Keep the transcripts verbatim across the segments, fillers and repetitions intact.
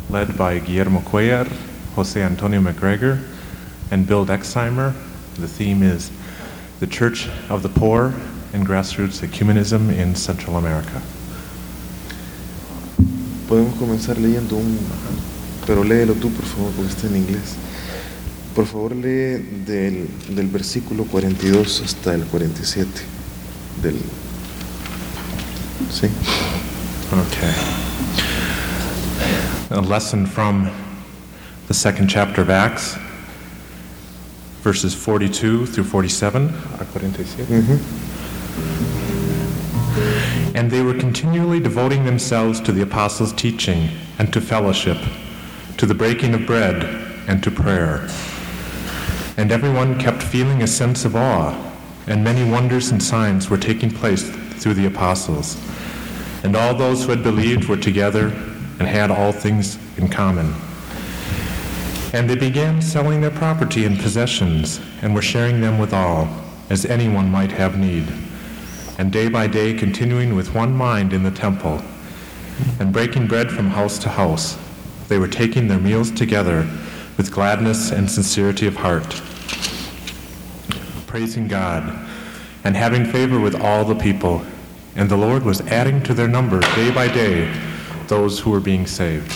led by Guillermo Cuellar, Jose Antonio McGregor, and Bill Dexheimer. The theme is The Church of the Poor and Grassroots Ecumenism in Central America. Podemos comenzar leyendo un... Pero léelo tú, por favor, porque está en inglés. Por favor, lee del, del versículo cuarenta y dos hasta el cuarenta y siete. Del... Sí. Okay. A lesson from the second chapter of Acts, verses forty-two through forty-seven. Mm-hmm. And they were continually devoting themselves to the apostles' teaching and to fellowship, to the breaking of bread and to prayer. And everyone kept feeling a sense of awe, and many wonders and signs were taking place through the apostles. And all those who had believed were together and had all things in common. And they began selling their property and possessions and were sharing them with all, as anyone might have need. And day by day continuing with one mind in the temple, and breaking bread from house to house, they were taking their meals together with gladness and sincerity of heart, praising God, and having favor with all the people. And the Lord was adding to their number day by day those who were being saved.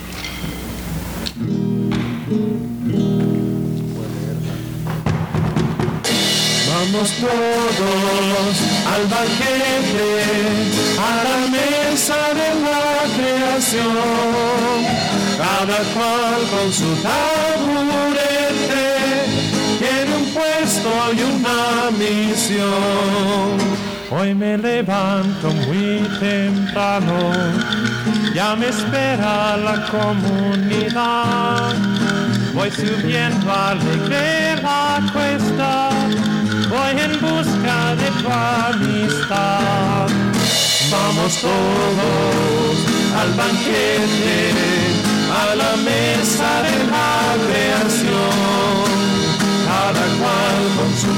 Vamos todos al banquete, a la mesa de la creación, cada cual con su taburete, tiene un puesto y una misión. Hoy me levanto muy temprano, ya me espera la comunidad, voy subiendo alegre la cuesta, voy en busca de tu amistad. Vamos todos al banquete, a la mesa de la creación, cada cual con su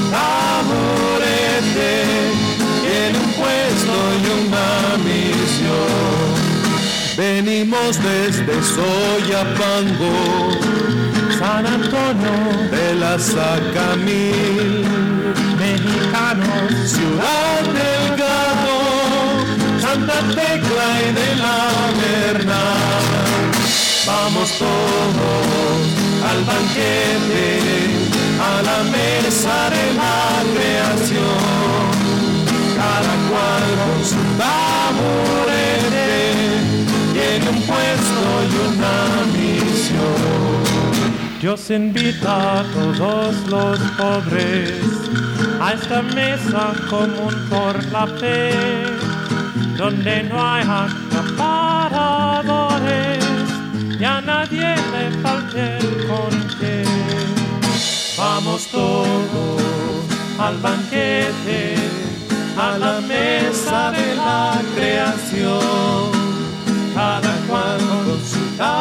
taburete, tiene un puesto y una misión. Venimos desde Soyapango, San Antonio de la Sacamil, mexicanos, Ciudad del Gato, Santa Tecla y de la Bernal. Vamos todos al banquete, a la mesa de la creación, cada cual con su taburete, tiene un puesto y una misión. Dios invita a todos los pobres a esta mesa común por la fe, donde no hay acaparadores y a nadie le falte el conté. Vamos todos al banquete, a la mesa de la creación, cada cual con su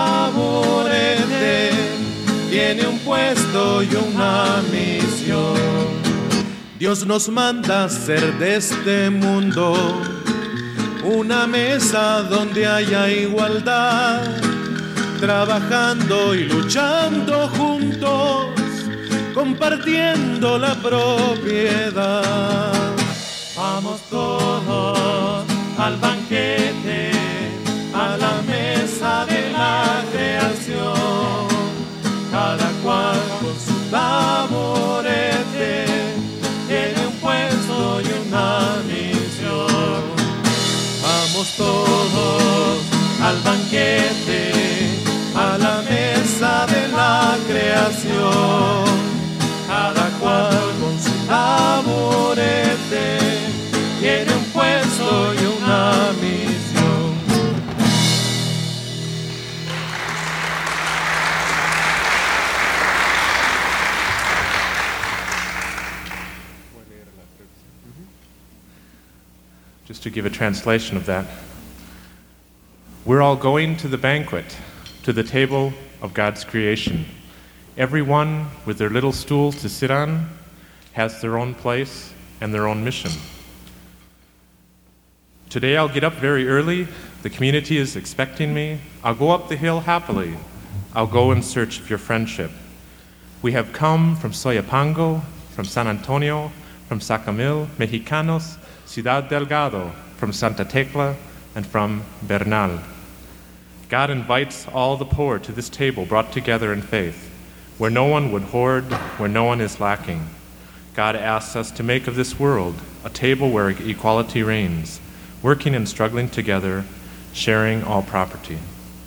taburete, tiene un puesto y una misión. Dios nos manda hacer de este mundo una mesa donde haya igualdad, trabajando y luchando juntos, compartiendo la propiedad. Vamos todos al banquete, a la mesa de la creación, cada cual con su taburete, tiene un puesto y una misión. Vamos todos al banquete, a la mesa de la creación, cada cual con su taburete, tiene un puesto y una misión. Just to give a translation of that, we're all going to the banquet, to the table of God's creation. Everyone with their little stool to sit on has their own place and their own mission. Today I'll get up very early The community is expecting me. I'll go up the hill happily. I'll go in search of your friendship. We have come from Soyapango, from San Antonio, from Sacamil, Mexicanos, Ciudad Delgado, from Santa Tecla, and from Bernal. God invites all the poor to this table brought together in faith, where no one would hoard, where no one is lacking. God asks us to make of this world a table where equality reigns, working and struggling together, sharing all property.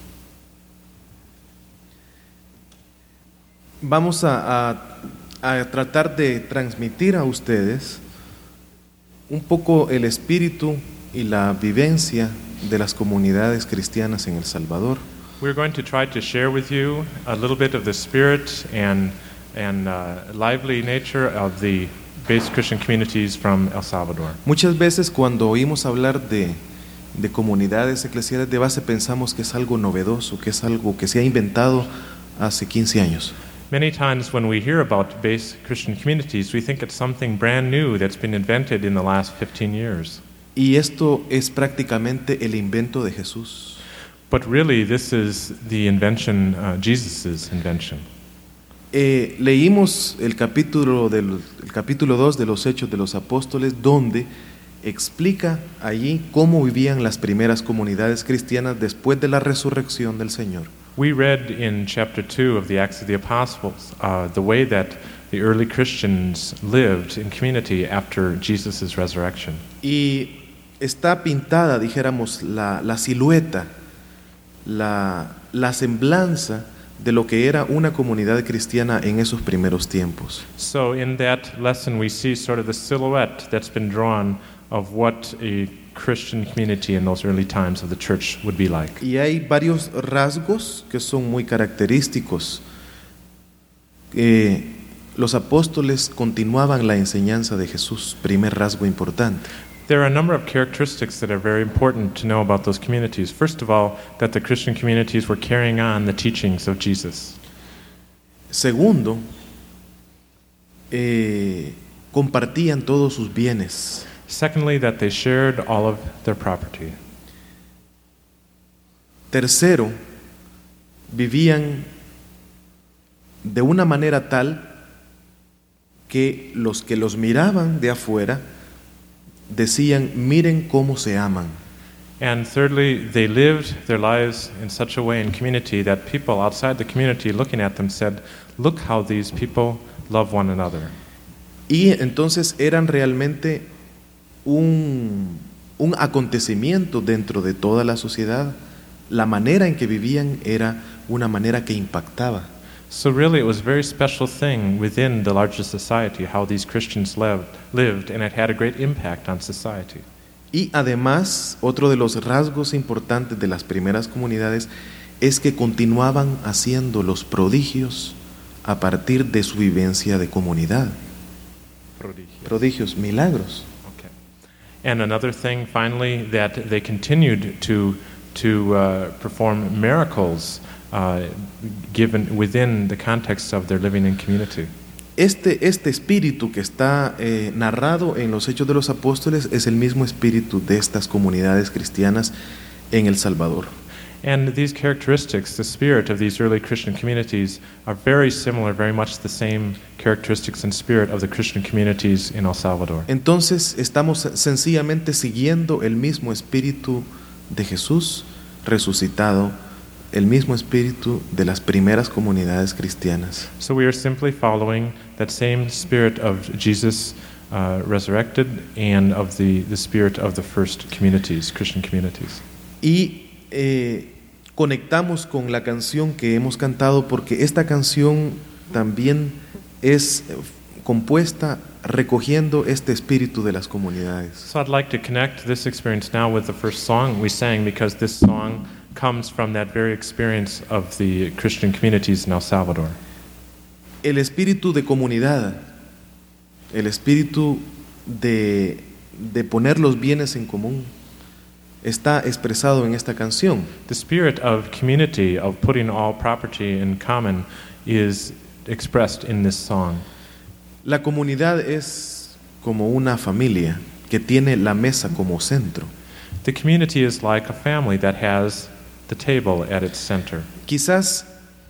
Vamos a, a, a tratar de transmitir a ustedes un poco el espíritu y la vivencia de las comunidades cristianas en El Salvador. We're going to try to share with you a little bit of the spirit and, and uh, lively nature of the base Christian communities from El Salvador. Muchas veces cuando oímos hablar de, de comunidades eclesiales de base pensamos que es algo novedoso, que es algo que se ha inventado hace quince años. Many times when we hear about base Christian communities, we think it's something brand new that's been invented in the last fifteen years. Y esto es prácticamente el invento de Jesús. But really, this is the invention, uh, Jesus' invention. Eh, leímos el capítulo del el capítulo dos de los Hechos de los Apóstoles, donde explica allí cómo vivían las primeras comunidades cristianas después de la resurrección del Señor. We read in chapter two of the Acts of the Apostles uh, the way that the early Christians lived in community after Jesus' resurrection. Y está pintada, dijéramos, la, la silueta, la, la semblanza de lo que era una comunidad cristiana en esos primeros tiempos. So in that lesson we see sort of the silhouette that's been drawn of what a Christian community in those early times of the church would be like. Y hay varios rasgos que son muy característicos. Eh, los apóstoles continuaban la enseñanza de Jesús, primer rasgo importante. There are a number of characteristics that are very important to know about those communities. First of all, that the Christian communities were carrying on the teachings of Jesus. Segundo, eh, compartían todos sus bienes. Secondly, that they shared all of their property. Tercero, vivían de una manera tal que los que los miraban de afuera decían, miren cómo se aman. And thirdly, they lived their lives in such a way in community that people outside the community looking at them said, look how these people love one another. Y entonces eran realmente un, un acontecimiento dentro de toda la sociedad. La manera en que vivían era una manera que impactaba. So really it was a very special thing within the larger society how these Christians lived, lived and it had a great impact on society. Y además, otro de los rasgos importantes de las primeras comunidades es que continuaban haciendo los prodigios a partir de su vivencia de comunidad. Prodigios. Prodigios, milagros. Okay. And another thing, finally, that they continued to to uh, perform miracles uh, given within the context of their living in community. Este, este espíritu que está eh, narrado en los Hechos de los Apóstoles es el mismo espíritu de estas comunidades cristianas en El Salvador. And these characteristics, the spirit of these early Christian communities, are very similar, very much the same characteristics and spirit of the Christian communities in El Salvador. Entonces estamos sencillamente siguiendo el mismo espíritu de Jesús resucitado, el mismo espíritu de las primeras comunidades cristianas. So we are simply following that same spirit of Jesus uh, resurrected and of the, the spirit of the first communities, Christian communities. Y eh, conectamos con la canción que hemos cantado porque esta canción también es compuesta recogiendo este espíritu de las comunidades. So I'd like to connect this experience now with the first song we sang because this song comes from that very experience of the Christian communities in El Salvador. El espíritu de comunidad, el espíritu de, de poner los bienes en común, está expresado en esta canción. The spirit of community, of putting all property in common, is expressed in this song. La comunidad es como una familia que tiene la mesa como centro. The community is like a family that has the table at its center. Quizás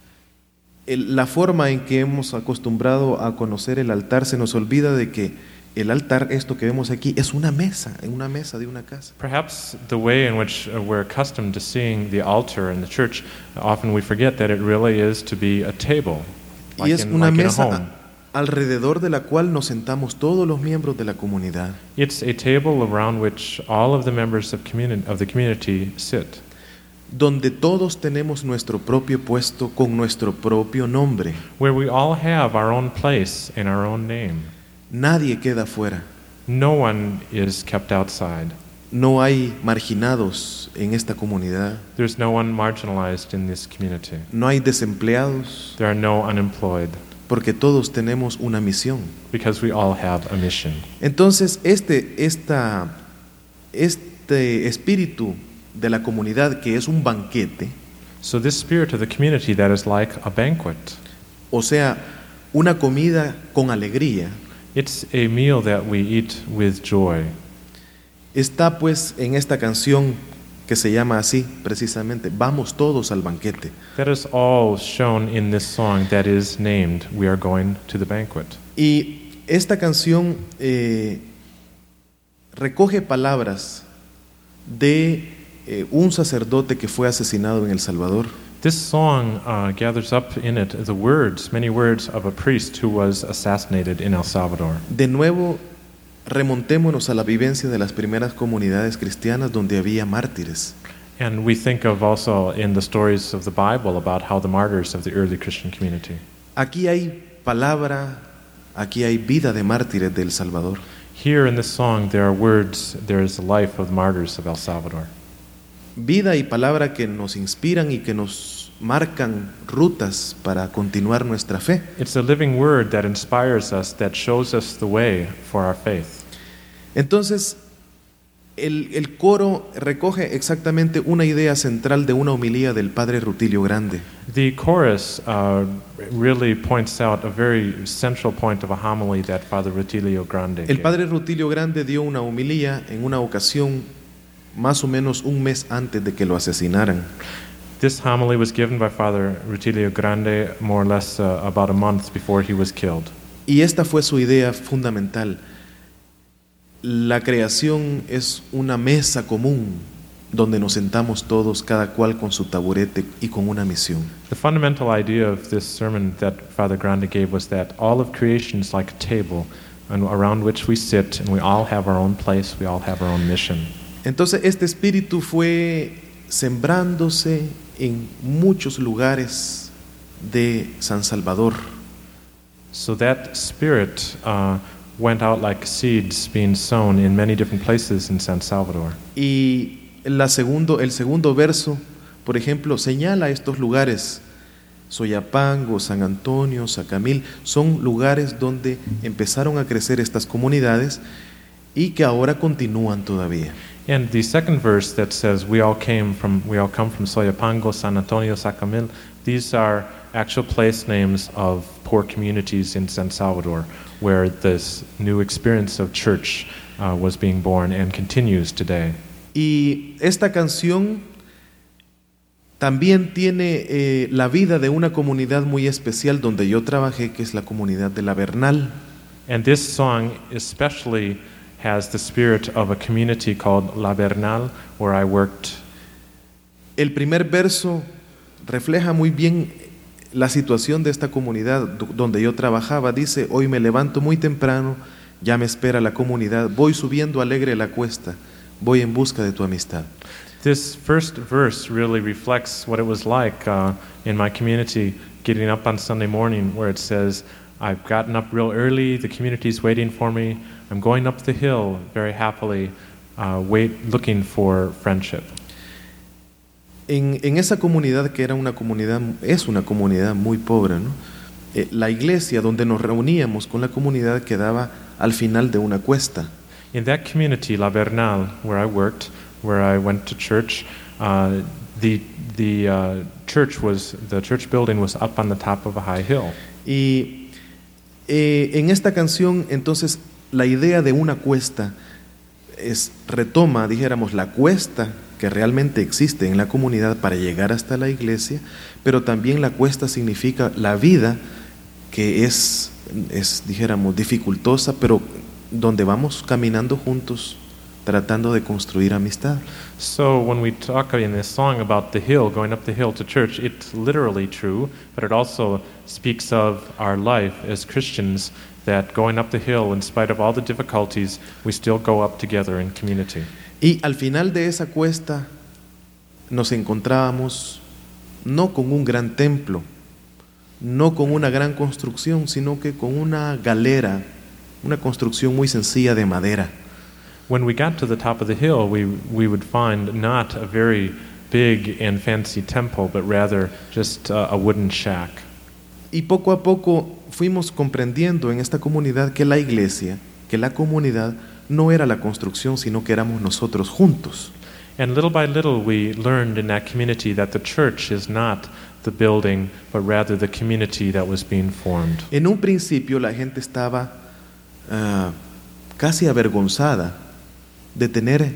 el- la forma en que hemos acostumbrado a conocer el altar se nos olvida de que el altar, esto que vemos aquí, es una mesa, en una mesa de una casa. Perhaps the way in which uh, we're accustomed to seeing the altar in the church, often we forget that it really is to be a table, Y like es in, una like in a mesa home. a- alrededor de la cual nos sentamos todos los miembros de la comunidad, It's a table around which all of the members of, communi- of the community sit, donde todos tenemos nuestro propio puesto con nuestro propio nombre. where we all have our own place and our own name. Nadie queda fuera. No one is kept outside. No hay marginados en esta comunidad. There's no one marginalized in this community. No hay desempleados, There are no unemployed, porque todos tenemos una misión. because we all have a mission. Entonces, este, esta, este espíritu de la comunidad, que es un banquete, So this spirit of the community that is like a banquet, o sea, una comida con alegría, it's a meal that we eat with joy. está pues en esta canción que se llama así, precisamente, Vamos todos al banquete. That is all shown in this song that is named We Are Going to the Banquet. Y esta canción eh, recoge palabras de eh, un sacerdote que fue asesinado en El Salvador. This song uh, gathers up in it the words, many words of a priest who was assassinated in El Salvador. De nuevo, remontémonos a la vivencia de las primeras comunidades cristianas donde había mártires. And we think of also in the stories of the Bible about how the martyrs of the early Christian community. Aquí hay palabra, aquí hay vida de mártires de El Salvador. Here in this song there are words, there is the life of the martyrs of El Salvador. Vida y palabra que nos inspiran y que nos marcan rutas para continuar nuestra fe. It's a living word that inspires us, that shows us the way for our faith. Entonces, el, el coro recoge exactamente una idea central de una homilía del padre Rutilio Grande. The chorus uh, really points out a very central point of a homily that Father Rutilio Grande El gave. padre Rutilio Grande dio una homilía en una ocasión más o menos un mes antes de que lo asesinaran. This homily was given by Father Rutilio Grande more or less uh, about a month before he was killed. Y esta fue su idea fundamental. La creación es una mesa común donde nos sentamos todos, cada cual con su taburete y con una misión. The fundamental idea of this sermon that Father Grande gave was that all of creation is like a table and around which we sit, and we all have our own place, we all have our own mission. Entonces este espíritu fue sembrándose en muchos lugares de San Salvador. So that spirit uh, went out like seeds being sown in many different places in San Salvador. Y la segundo, el segundo verso, por ejemplo, señala estos lugares. Soyapango, San Antonio, Sacamil, son lugares donde empezaron a crecer estas comunidades y que ahora continúan todavía. And the second verse that says we all came from we all come from Soyapango, San Antonio, Sacamil, these are actual place names of poor communities in San Salvador where this new experience of church uh, was being born and continues today. Y esta canción también tiene eh, la vida de una comunidad muy especial donde yo trabajé, que es la comunidad de La Bernal. And this song especially has the spirit of a community called La Bernal, where I worked. El primer verso refleja muy bien la situación de esta comunidad do- donde yo trabajaba. Dice: hoy me levanto muy temprano, ya me espera la comunidad, voy subiendo alegre la cuesta, voy en busca de tu amistad. This first verse really reflects what it was like uh, in my community, getting up on Sunday morning, where it says, I've gotten up real early, the community's waiting for me, I'm going up the hill very happily, uh, wait, looking for friendship. En, en esa comunidad, que era una comunidad, es una comunidad muy pobre, ¿no? Eh, la iglesia donde nos reuníamos con la comunidad quedaba al final de una cuesta. In that community, La Bernal, where I worked, where I went to church, uh, the, the uh, church was, the church building was up on the top of a high hill. Y eh, en esta canción, entonces, la idea de una cuesta es, retoma, dijéramos, la cuesta que realmente existe en la comunidad para llegar hasta la iglesia, pero también la cuesta significa la vida que es, es dijéramos, dificultosa, pero donde vamos caminando juntos, tratando de construir amistad. So when we talk in this song about the hill, going up the hill to church, it's literally true, but it also speaks of our life as Christians, that going up the hill, in spite of all the difficulties, we still go up together in community. Y al final de esa cuesta nos encontrábamos no con un gran templo, no con una gran construcción, sino que con una galera, una construcción muy sencilla de madera. When we got to the top of the hill, we we would find not a very big and fancy temple, but rather just uh, a wooden shack. Y poco a poco fuimos comprendiendo en esta comunidad que la iglesia, que la comunidad no era la construcción, sino que éramos nosotros juntos. And little by little we learned in that community that the church is not the building, but rather the community that was being formed. En un principio la gente estaba uh, casi avergonzada de tener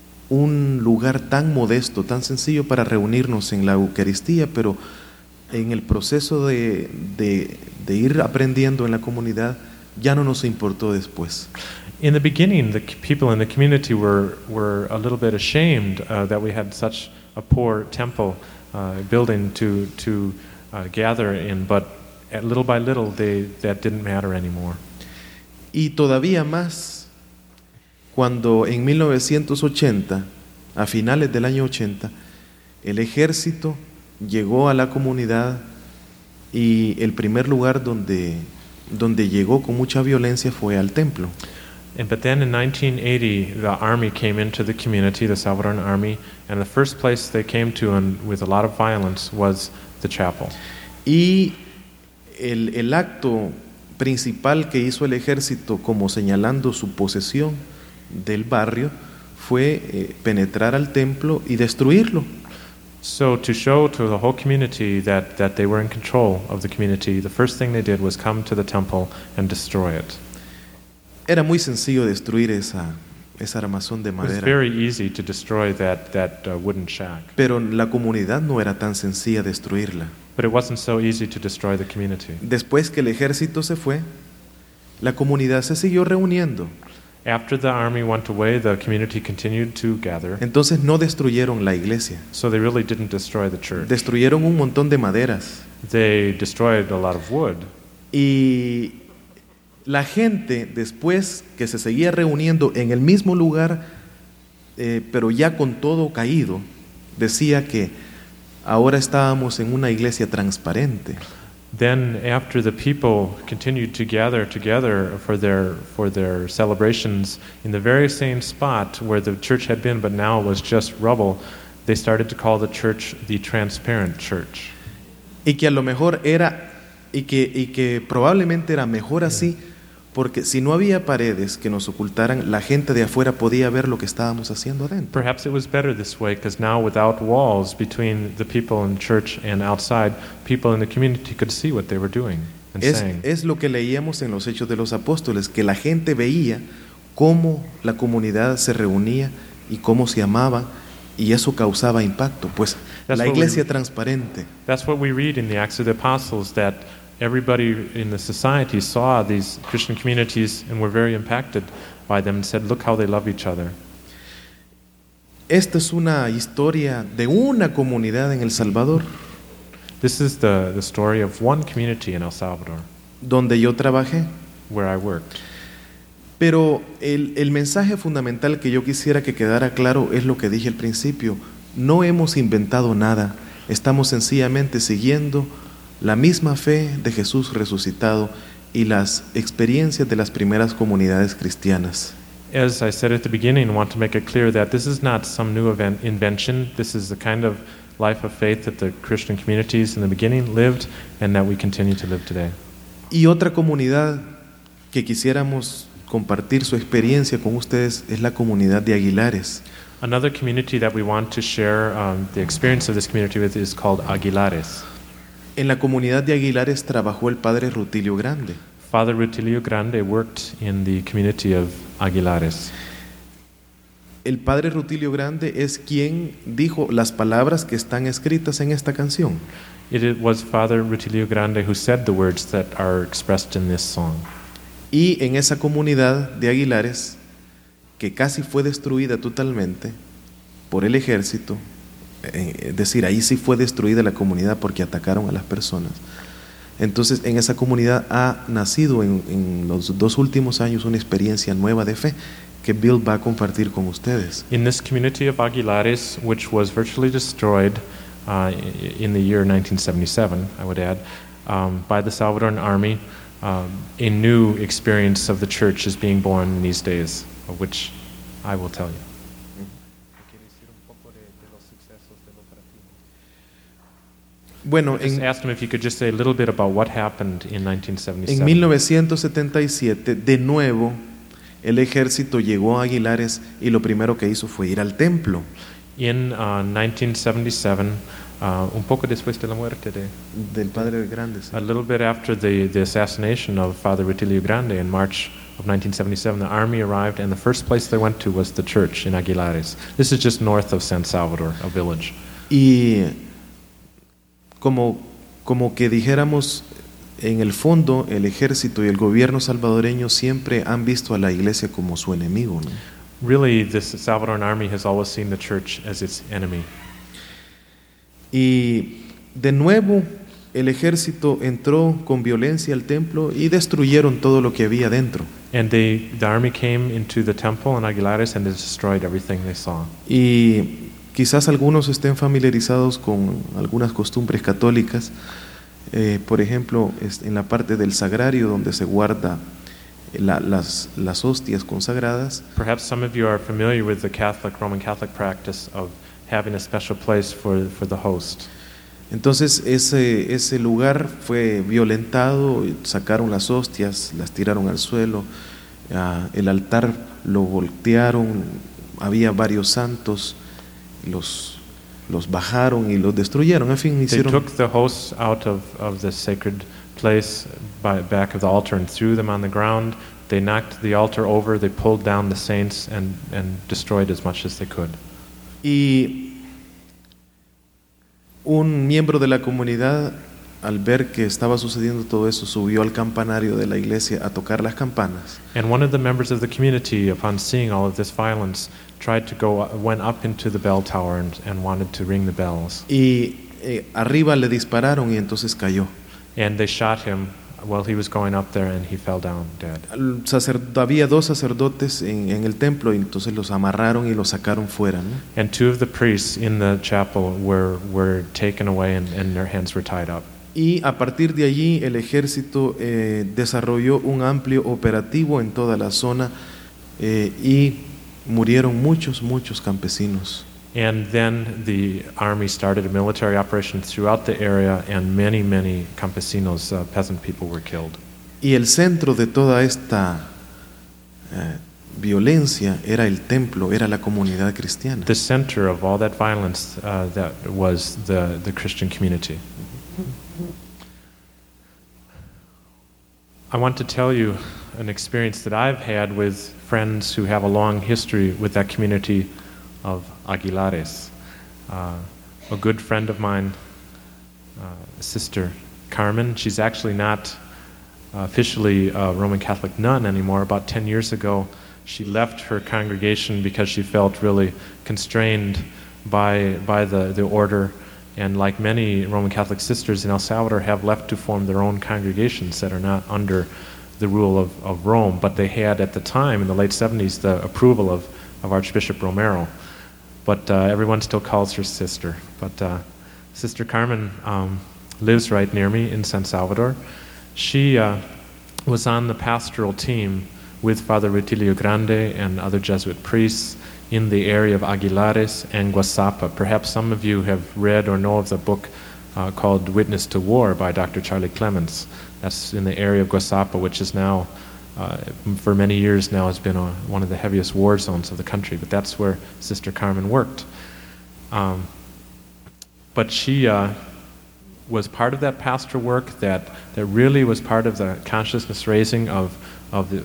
un lugar tan modesto, tan sencillo para reunirnos en la Eucaristía, pero en el proceso de, de, de ir aprendiendo en la comunidad ya no nos importó después. In the beginning, the people in the community were, were a little bit ashamed uh, that we had such a poor temple uh, building to, to uh, gather in, but at little by little, they, that didn't matter anymore. Y todavía más, cuando en mil novecientos ochenta, a finales del año ochenta, el ejército llegó a la comunidad y el primer lugar donde, donde llegó con mucha violencia fue al templo. And but then in nineteen eighty, the army came into the community, the Salvadoran army, and the first place they came to, and with a lot of violence, was the chapel. Y el, el acto principal que hizo el ejército, como señalando su posesión del barrio, fue eh, penetrar al templo y destruirlo. So to show to the whole community that, that they were in control of the community, the first thing they did was come to the temple and destroy it. Era muy sencillo destruir esa, esa armazón de It was madera, very easy to destroy that, that uh, wooden shack. pero la comunidad no era tan sencilla destruirla. But it wasn't so easy to destroy the community. Después que el ejército se fue, la comunidad se siguió reuniendo. After the army went away, the community continued to gather. Entonces no destruyeron la iglesia, So they really didn't destroy the church. destruyeron un montón de maderas. They destroyed a lot of wood. Y la gente, después que se seguía reuniendo en el mismo lugar, eh, pero ya con todo caído, decía que ahora estábamos en una iglesia transparente. Then, after the people continued to gather together for their for their celebrations in the very same spot where the church had been, but now it was just rubble, they started to call the church the Transparent Church. Y que a lo mejor era, y que, y que probablemente era mejor así, porque si no había paredes que nos ocultaran, la gente de afuera podía ver lo que estábamos haciendo adentro. Perhaps it was better this way, because now without walls between the people in church and outside, people in the community could see what they were doing and Es, saying. es lo que leíamos en los Hechos de los Apóstoles, que la gente veía cómo la comunidad se reunía y cómo se amaba, y eso causaba impacto. Pues That's la what we- iglesia transparente. That's what we read in the Acts of the Apostles, that everybody in the society saw these Christian communities and were very impacted by them and said, look how they love each other. Esta es una historia de una comunidad en El Salvador, This is the, the story of one community in El Salvador donde yo trabajé. where I worked. Pero el, el mensaje fundamental que yo quisiera que quedara claro es lo que dije al principio. No hemos inventado nada, estamos sencillamente siguiendo la misma fe de Jesús resucitado y las experiencias de las primeras comunidades cristianas. As I said at the beginning, I want to make it clear that this is not some new event, invention. This is the kind of life of faith that the Christian communities in the beginning lived and that we continue to live today. Y otra comunidad que quisiéramos compartir su experiencia con ustedes es la comunidad de Aguilares. Another community that we want to share um, the experience of this community with is called Aguilares. En la comunidad de Aguilares trabajó el padre Rutilio Grande. Father Rutilio Grande worked in the community of Aguilares. el padre Rutilio Grande es quien dijo las palabras que están escritas en esta canción. It it was Father Rutilio Grande who said the words that are expressed in this song. Y en esa comunidad de Aguilares, que casi fue destruida totalmente por el ejército, eh, es decir, ahí sí fue destruida la comunidad porque atacaron a las personas. Entonces, en esa comunidad ha nacido en, en los dos últimos años una experiencia nueva de fe que Bill va a compartir con ustedes. In this community of Aguilares, which was virtually destroyed uh, i- in the year nineteen seventy-seven, I would add, um, by the Salvadoran Army, um, a new experience of the church is being born in these days, of which I will tell you. Bueno, Just en, asked him if you could just say a little bit about what happened in nineteen en seventy-seven. mil novecientos setenta y siete, de nuevo, el ejército llegó a Aguilares y lo primero que hizo fue ir al templo. In uh, nineteen seventy-seven, uh, un poco después de la muerte de, Del padre Grande. sí. a little bit after the, the assassination of Father Rutilio Grande in March of nineteen seventy-seven, the army arrived, and the first place they went to was the church in Aguilares. This is just north of San Salvador, a village. Y como, como que dijéramos, en el fondo el ejército y el gobierno salvadoreño siempre han visto a la iglesia como su enemigo, ¿no? Really, this Salvadoran army has always seen the church as its enemy. Y de nuevo el ejército entró con violencia al templo y destruyeron todo lo que había dentro. And they, the army came into the temple in Aguilares and they destroyed everything they saw. Y quizás algunos estén familiarizados con algunas costumbres católicas, eh, por ejemplo, es- en la parte del sagrario donde se guarda la- las, las hostias consagradas. Perhaps some of you are familiar with the Catholic, Roman Catholic practice of having a special place for, for the host. Entonces ese, ese lugar fue violentado, sacaron las hostias, las tiraron al suelo, ah, el altar lo voltearon, había varios santos, los, los bajaron y los destruyeron, en fin, They hicieron... took the hosts out of, of the sacred place by back of the altar and threw them on the ground. They knocked the altar over, they pulled down the saints and, and destroyed as much as they could. Y un miembro de la comunidad, al ver que estaba sucediendo todo eso, subió al campanario de la iglesia a tocar las campanas. And one of the members of the community, upon seeing all of this violence, tried to go, went up into the bell tower and, and wanted to ring the bells. Y eh, arriba le dispararon y entonces cayó. And they shot him while he was going up there and he fell down dead. Al sacer- había dos sacerdotes en, en el templo y entonces los amarraron y los sacaron fuera, ¿no? And two of the priests in the chapel were, were taken away and, and their hands were tied up. Y a partir de allí el ejército eh, desarrolló un amplio operativo en toda la zona eh, y murieron muchos, muchos campesinos. And then the army started a military operation throughout the area, and many, many campesinos, uh, peasant people, were killed. Y el centro de toda esta eh, violencia era el templo, era la comunidad cristiana. The center of all that violence uh, that was the, the Christian community. I want to tell you an experience that I've had with friends who have a long history with that community of Aguilares. Uh, a good friend of mine, uh, Sister Carmen, she's actually not uh, officially a Roman Catholic nun anymore. About ten years ago, she left her congregation because she felt really constrained by, by the, the order, and like many Roman Catholic sisters in El Salvador, have left to form their own congregations that are not under the rule of, of Rome, but they had at the time, in the late seventies, the approval of, of Archbishop Romero. But uh, everyone still calls her sister. But uh, Sister Carmen um, lives right near me in San Salvador. She uh, was on the pastoral team with Father Rutilio Grande and other Jesuit priests in the area of Aguilares and Guasapa. Perhaps some of you have read or know of the book uh, called Witness to War by Doctor Charlie Clements. That's in the area of Guasapa, which is now, uh, for many years now, has been a, one of the heaviest war zones of the country. But that's where Sister Carmen worked. Um, but she uh, was part of that pastoral work that, that really was part of the consciousness raising of, of the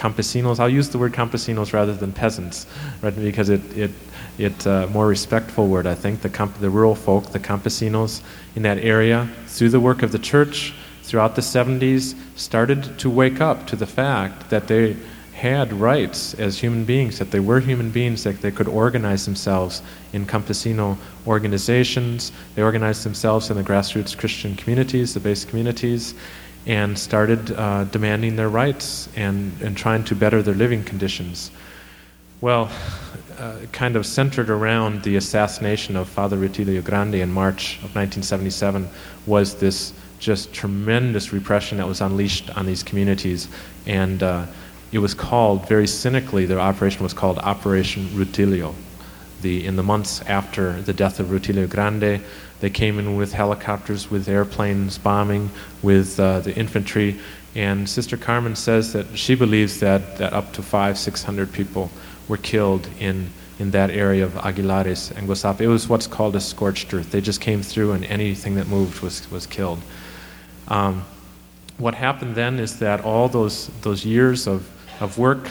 campesinos. I'll use the word campesinos rather than peasants, right? Because it it it uh, more respectful word, I think. The camp, the rural folk, the campesinos in that area, through the work of the church throughout the seventies, started to wake up to the fact that they had rights as human beings, that they were human beings, that they could organize themselves in campesino organizations. They organized themselves in the grassroots Christian communities, the base communities, and started uh, demanding their rights and, and trying to better their living conditions. Well, uh, kind of centered around the assassination of Father Rutilio Grande in March of nineteen seventy-seven was this just tremendous repression that was unleashed on these communities. And uh, it was called, very cynically, the operation was called Operation Rutilio. The, in the months after the death of Rutilio Grande, they came in with helicopters, with airplanes bombing, with uh, the infantry. And Sister Carmen says that she believes that, that up to five, six hundred people were killed in, in that area of Aguilares and Guasapa. It was what's called a scorched earth. They just came through and anything that moved was, was killed. Um, what happened then is that all those, those years of of work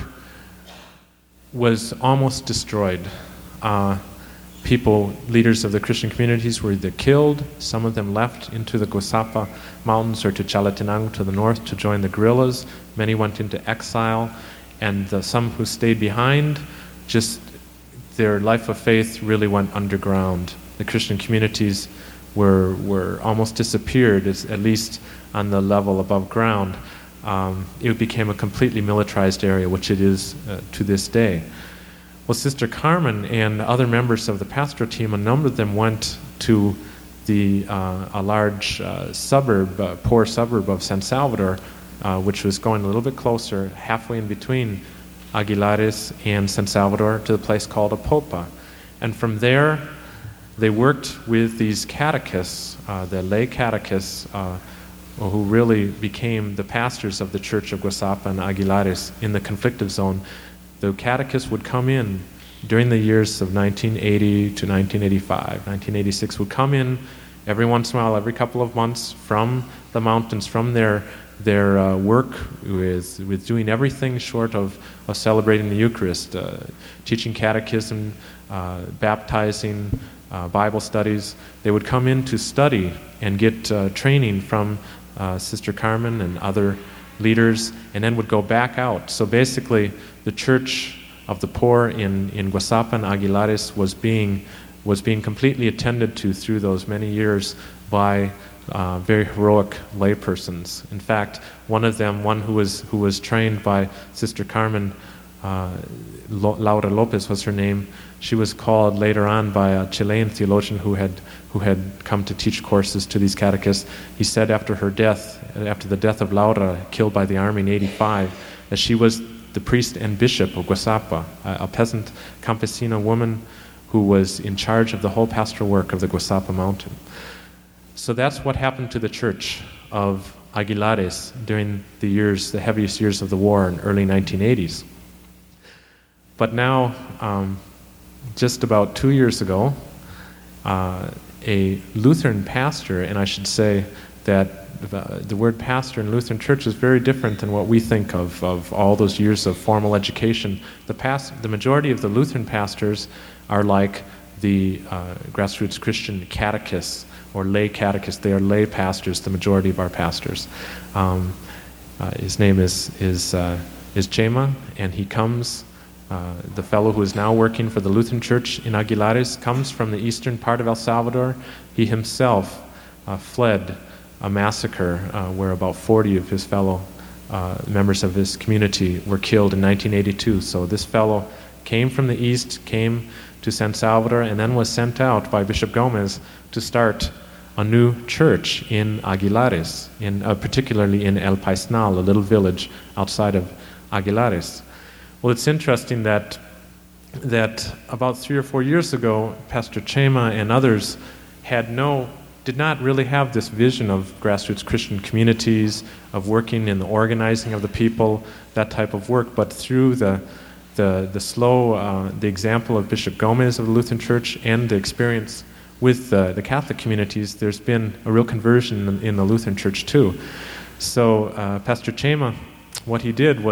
was almost destroyed. Uh, people, leaders of the Christian communities were either killed, some of them left into the Guasapa mountains or to Chalatenango to the north to join the guerrillas. Many went into exile, and the, some who stayed behind, just their life of faith really went underground. The Christian communities were, were almost disappeared, as, at least on the level above ground. Um, it became a completely militarized area, which it is uh, to this day. Well, Sister Carmen and other members of the pastoral team, a number of them went to the uh, a large uh, suburb, uh, poor suburb of San Salvador, uh, which was going a little bit closer, halfway in between Aguilares and San Salvador, to the place called Apopa. And from there, they worked with these catechists, uh, the lay catechists, uh, who really became the pastors of the Church of Guasapa and Aguilares in the conflictive zone. The catechists would come in during the years of nineteen eighty to nineteen eighty-five, nineteen eighty-six, would come in every once in a while, every couple of months, from the mountains, from their their uh, work with with doing everything short of, of celebrating the Eucharist, uh, teaching catechism, uh, baptizing, uh, Bible studies. They would come in to study and get uh, training from Uh, Sister Carmen and other leaders, and then would go back out. So basically, the Church of the Poor in, in Guasapa and Aguilares was being was being completely attended to through those many years by uh, very heroic laypersons. In fact, one of them, one who was who was trained by Sister Carmen, uh, Laura Lopez was her name. She was called later on by a Chilean theologian who had who had come to teach courses to these catechists. He said after her death, after the death of Laura, killed by the army in eighty-five, that she was the priest and bishop of Guasapa, a, a peasant campesina woman who was in charge of the whole pastoral work of the Guasapa mountain. So that's what happened to the church of Aguilares during the years, the heaviest years of the war in early nineteen eighties. But now, um, just about two years ago, uh, a Lutheran pastor, and I should say that the, the word pastor in Lutheran Church is very different than what we think of, of all those years of formal education. The, past, the majority of the Lutheran pastors are like the uh, grassroots Christian catechists or lay catechists. They are lay pastors, the majority of our pastors. Um, uh, his name is, is, uh, is Chema, and he comes... Uh, the fellow who is now working for the Lutheran Church in Aguilares comes from the eastern part of El Salvador. He himself uh, fled a massacre uh, where about forty of his fellow uh, members of his community were killed in nineteen eighty-two. So this fellow came from the east, came to San Salvador, and then was sent out by Bishop Gomez to start a new church in Aguilares, in, uh, particularly in El Paisnal, a little village outside of Aguilares. Well, it's interesting that that about three or four years ago, Pastor Chema and others had no, did not really have this vision of grassroots Christian communities, of working in the organizing of the people, that type of work. But through the the the slow, uh, the example of Bishop Gomez of the Lutheran Church and the experience with the, the Catholic communities, there's been a real conversion in, in the Lutheran Church too. So uh, Pastor Chema, what he did was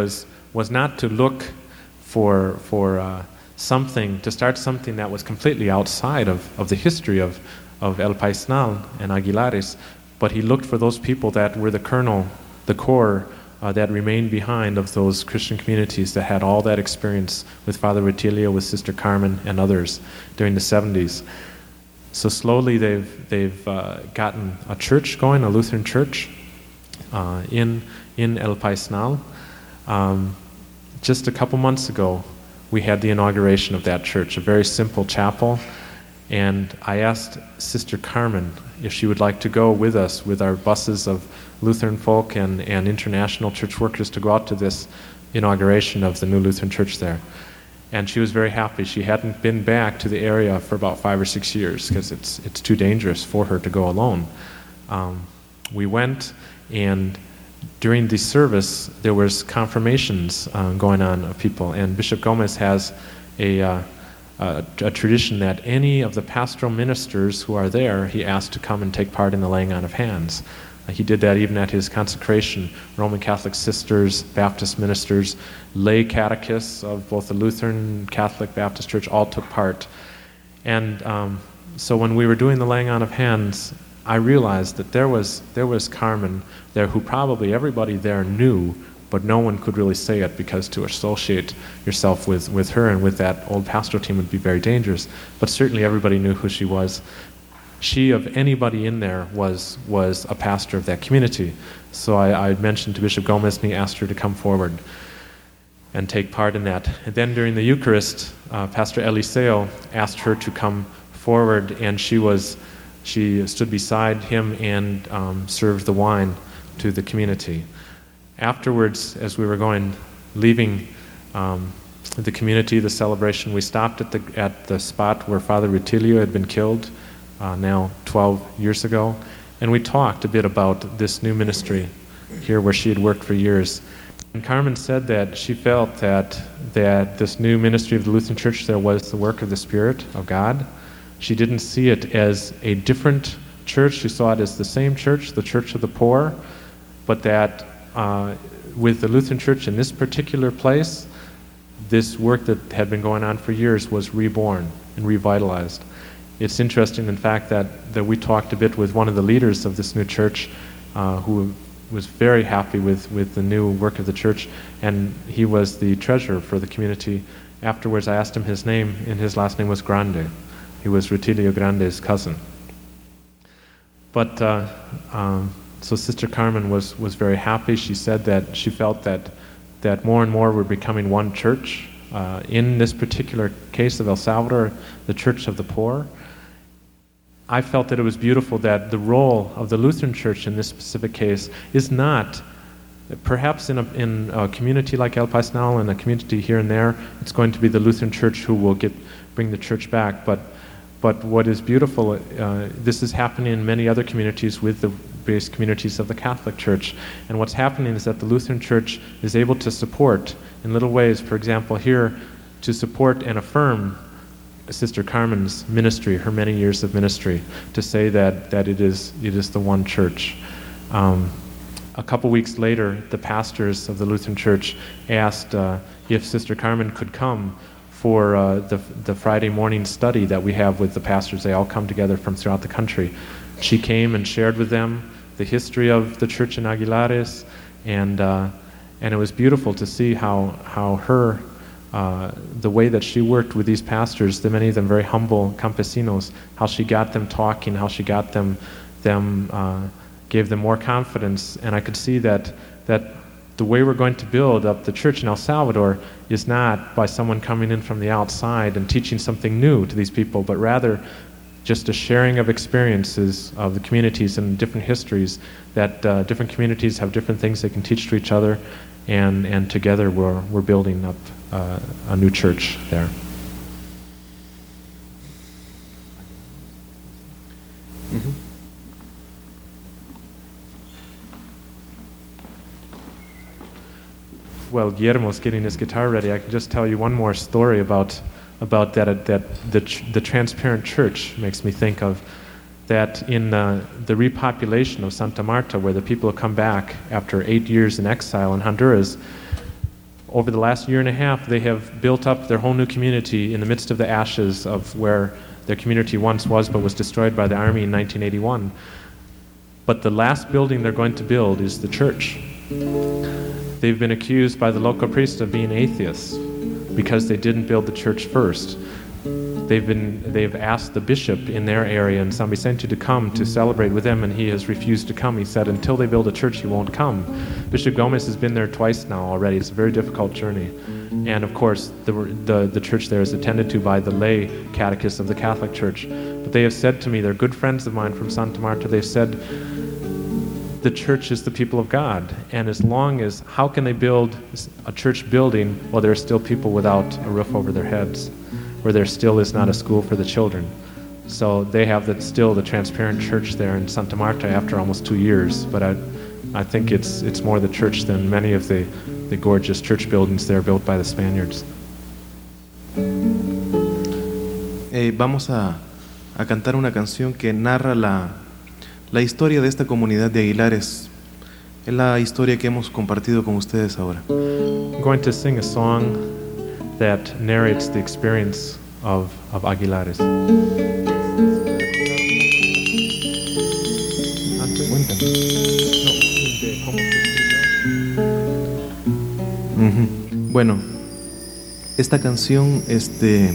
was not to look for for uh, something, to start something that was completely outside of, of the history of, of El Paisnal and Aguilares, but he looked for those people that were the kernel, the core, uh, that remained behind of those Christian communities that had all that experience with Father Rutilio, with Sister Carmen, and others during the seventies. So slowly they've they've uh, gotten a church going, a Lutheran church, uh, in in El Paisnal. Um, just a couple months ago, we had the inauguration of that church, a very simple chapel, and I asked Sister Carmen if she would like to go with us, with our buses of Lutheran folk and, and international church workers, to go out to this inauguration of the new Lutheran church there. And she was very happy. She hadn't been back to the area for about five or six years because it's it's too dangerous for her to go alone. Um, we went, and during the service there was confirmations uh, going on of people, and Bishop Gomez has a, uh, a, a tradition that any of the pastoral ministers who are there, he asked to come and take part in the laying on of hands. Uh, he did that even at his consecration. Roman Catholic sisters, Baptist ministers, lay catechists of both the Lutheran, Catholic, Baptist Church all took part. And um, so when we were doing the laying on of hands, I realized that there was there was Carmen there who probably everybody there knew, but no one could really say it because to associate yourself with, with her and with that old pastoral team would be very dangerous. But certainly everybody knew who she was. She, of anybody in there, was was a pastor of that community. So I, I mentioned to Bishop Gomez, and he asked her to come forward and take part in that. And then during the Eucharist, uh, Pastor Eliseo asked her to come forward, and she was she stood beside him and um, served the wine to the community. Afterwards, as we were going, leaving um, the community, the celebration, we stopped at the at the spot where Father Rutilio had been killed, uh, now twelve years ago, and we talked a bit about this new ministry here where she had worked for years. And Carmen said that she felt that that this new ministry of the Lutheran Church there was the work of the Spirit of God. She didn't see it as a different church. She saw it as the same church, the Church of the Poor, but that uh, with the Lutheran Church in this particular place, this work that had been going on for years was reborn and revitalized. It's interesting, in fact, that, that we talked a bit with one of the leaders of this new church uh, who was very happy with, with the new work of the church, and he was the treasurer for the community. Afterwards, I asked him his name, and his last name was Grande. He was Rutilio Grande's cousin. But uh, um, so Sister Carmen was, was very happy. She said that she felt that that more and more were becoming one church. Uh, in this particular case of El Salvador, the Church of the Poor, I felt that it was beautiful that the role of the Lutheran Church in this specific case is not, perhaps in a, in a community like El Paisnal and a community here and there, it's going to be the Lutheran Church who will get bring the church back. But But what is beautiful, uh, this is happening in many other communities with the various communities of the Catholic Church. And what's happening is that the Lutheran Church is able to support in little ways, for example, here, to support and affirm Sister Carmen's ministry, her many years of ministry, to say that, that it is it is the one church. Um, a couple weeks later, the pastors of the Lutheran Church asked uh, if Sister Carmen could come for uh, the the Friday morning study that we have with the pastors. They all come together from throughout the country. She came and shared with them the history of the church in Aguilares, and uh, and it was beautiful to see how how her uh, the way that she worked with these pastors, the many of them very humble campesinos, how she got them talking, how she got them them uh, gave them more confidence, and I could see that that. The way we're going to build up the church in El Salvador is not by someone coming in from the outside and teaching something new to these people, but rather just a sharing of experiences of the communities and different histories, that uh, different communities have different things they can teach to each other, and, and together we're, we're building up uh, a new church there. Mm-hmm. Well, Guillermo's getting his guitar ready. I can just tell you one more story about about that. That the the transparent church makes me think of that in uh, the repopulation of Santa Marta, where the people come back after eight years in exile in Honduras. over the last year and a half, they have built up their whole new community in the midst of the ashes of where their community once was but was destroyed by the army in nineteen eighty-one. But the last building they're going to build is the church. They've been accused by the local priest of being atheists because they didn't build the church first. They've been they've asked the bishop in their area in San Vicente to come to celebrate with them, and he has refused to come. He said until they build a church, he won't come. Bishop Gomez has been there twice now already. It's a very difficult journey. And of course, the, the, the church there is attended to by the lay catechists of the Catholic Church. But they have said to me, they're good friends of mine from Santa Marta, they've said, the church is the people of God. And as long as, how can they build a church building while there are still people without a roof over their heads, where there still is not a school for the children? So they have the, still the transparent church there in Santa Marta after almost two years. But I, I think it's, it's more the church than many of the, the gorgeous church buildings there built by the Spaniards. Eh, vamos a, a cantar una canción que narra la, la historia de esta comunidad de Aguilares. Es la historia que hemos compartido con ustedes ahora. I'm going to sing a song that narrates the experience of, of Aguilares. Uh-huh. Bueno, esta canción este,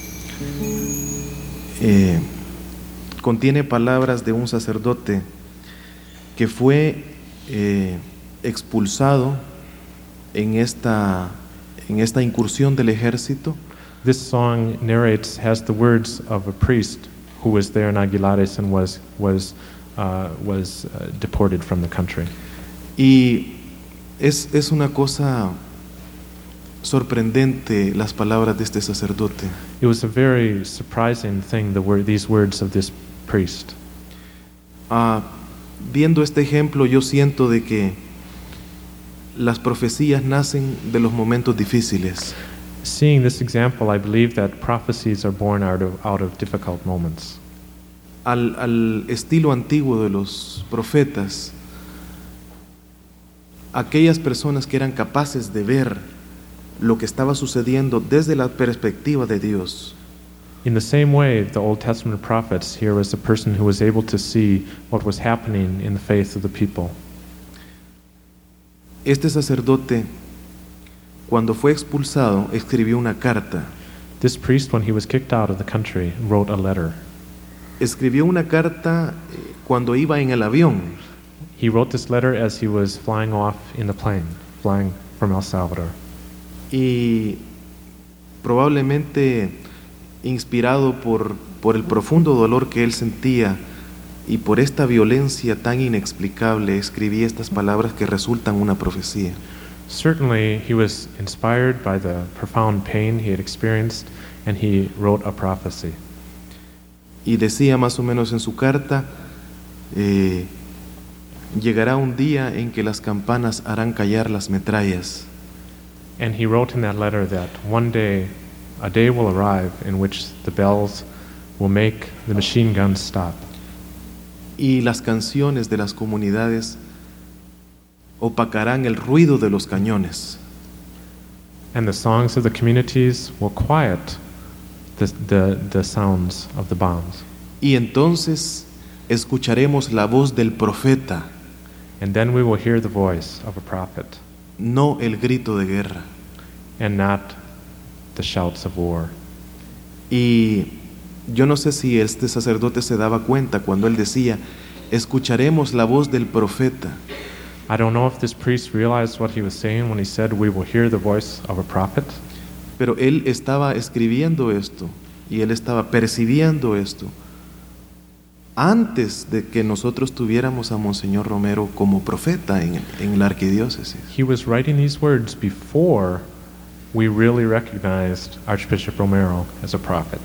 eh, contiene palabras de un sacerdote que fue eh, expulsado en esta, en esta incursión del ejército. This song narrates, has the words of a priest who was there in Aguilares and was, was, uh, was uh, deported from the country. Y es, es una cosa sorprendente las palabras de este sacerdote. It was a very surprising thing, the word, these words of this priest. Ah, viendo este ejemplo, yo siento de que las profecías nacen de los momentos difíciles. Seeing this example, I believe that prophecies are born out of, out of difficult moments. Al, al estilo antiguo de los profetas, aquellas personas que eran capaces de ver lo que estaba sucediendo desde la perspectiva de Dios. In the same way, the Old Testament prophets, here was a person who was able to see what was happening in the faith of the people. Este sacerdote, cuando fue expulsado, escribió una carta. This priest, when he was kicked out of the country, wrote a letter. Escribió una carta eh, cuando iba en el avión. He wrote this letter as he was flying off in the plane, flying from El Salvador. Y probablemente inspirado por, por el profundo dolor que él sentía y por esta violencia tan inexplicable, escribí estas palabras que resultan una profecía. Certainly, he was inspired by the profound pain he had experienced, and he wrote a prophecy. Y decía más o menos en su carta, eh, llegará un día en que las campanas harán callar las metrallas. And he wrote in that letter that one day, a day will arrive in which the bells will make the machine guns stop. Y las canciones de las comunidades opacarán el ruido de los cañones. And the songs of the communities will quiet the, the, the sounds of the bombs. Y entonces escucharemos la voz del profeta, And then we will hear the voice of a prophet, no el grito de guerra. and not the shouts of war. Y yo no sé si este sacerdote se daba cuenta cuando él decía, escucharemos la voz del profeta. I don't know if this priest realized what he was saying when he said, we will hear the voice of a prophet. Pero él estaba escribiendo esto y él estaba percibiendo esto antes de que nosotros tuviéramos a Monseñor Romero como profeta en, en la arquidiócesis. He was writing these words before we really recognized Archbishop Romero as a prophet.